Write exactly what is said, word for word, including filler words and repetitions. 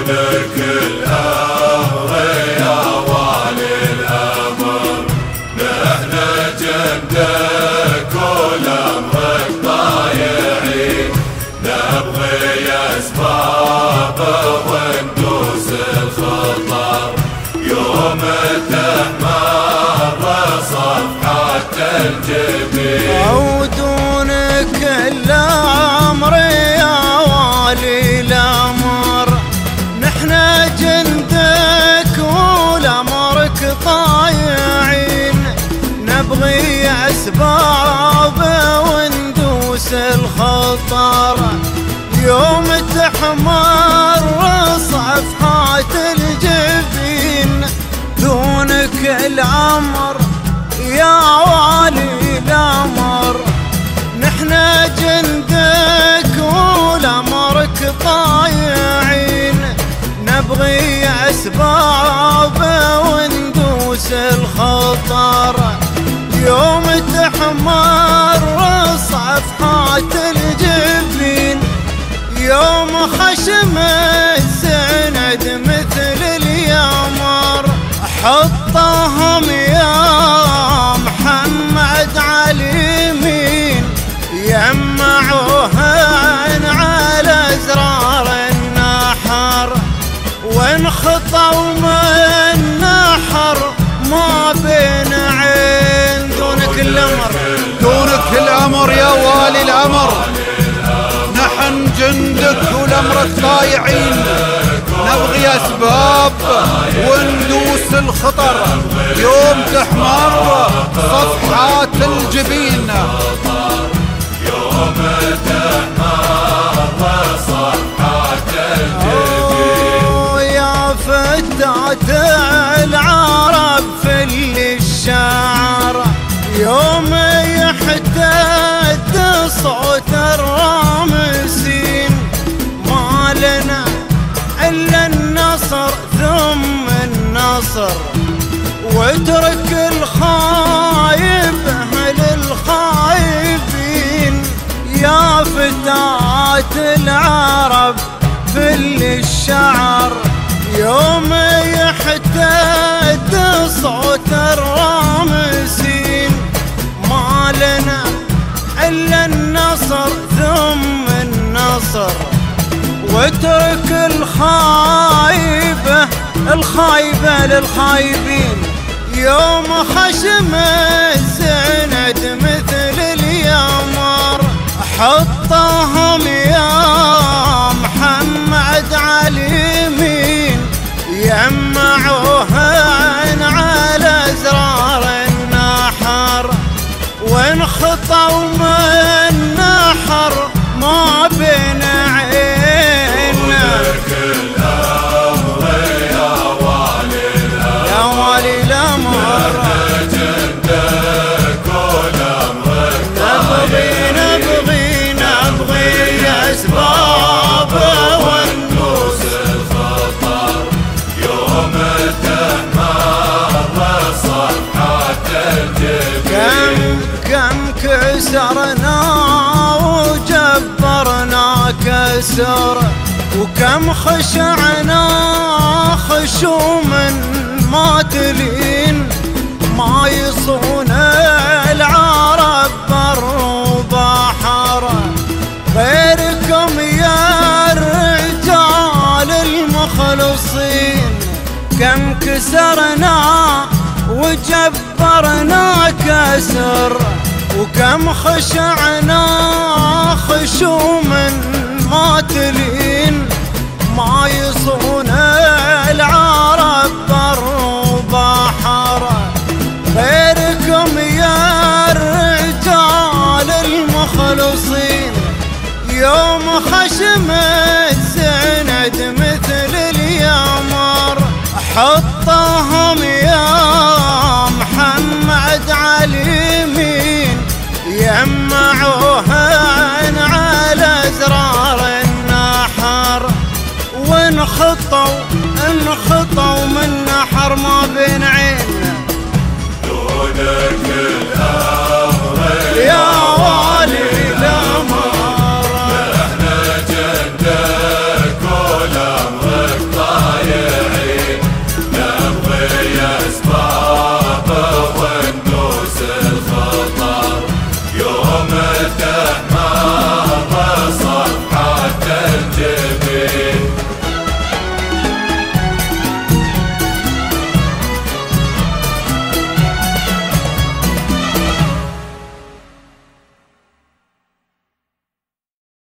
دونك الأمر يا والي الأمر، نحن جندك ولأمرك طايعين، نبغي أسباب وندوس الخطر، يوم تحمر صفحة الجبين. عودونك الأمر يا والي الأمر، نحنا جندك ولأمرك طايعين، نبغي أسباب وندوس الخطر، يوم تحمر صفحات الجبين. دونك الأمر يا والي الأمر، نحنا جندك ولأمرك طايعين، نبغي أسباب وندوس الخطر، يوم تحمر صفحات الجبين. يوم خشم الزند مثل اليمر، حطهم يا محمد على اليمين، يمعوهن على أزرار النحر، وانخطوا من نحر ما بين عين. دونك الأمر دونك الأمر يا والي الأمر، نحن جندك ولأمرك طايعين، نبغي أسباب وندوس الخطر، يوم تحمر صفحات الجبين. يوم تحمر صفحات الجبين. يا فتاة العرب في الشعر، يوم يحتد صوت الرامسين، ما لنا إلا النصر ثم النصر، واترك الخايب للخايبين. يا فتاة العرب في الشعر، يوم يحتد صوت الرامسين، ما لنا إلا النصر ثم النصر، واترك الخايبة الخايبة للخايبين. يوم خشم الزند مثل اليمر، حطهم يا محمد على اليمين، يمعوهن على أزرار النحر، وانخطوا من نحر ما بين عين. دونك الأمر يا والي الأمر، يا والي الأمر، نحن جندك ولأمرك نبغي نبغي نبغي أسباب وندوس الخطر، يوم تحمر صفحات الجبين. كم كم كسرنا وجبرنا كسر، وكم خشعنا خشوم ما تلين، ما يصون العرب بر وبحر، غيركم يا الرجال المخلصين. كم كسرنا وجبرنا كسر، وكم خشعنا خشوم ما تلين، ما يصون العرب بر وبحر، غيركم يا الرجال المخلصين. يوم خشم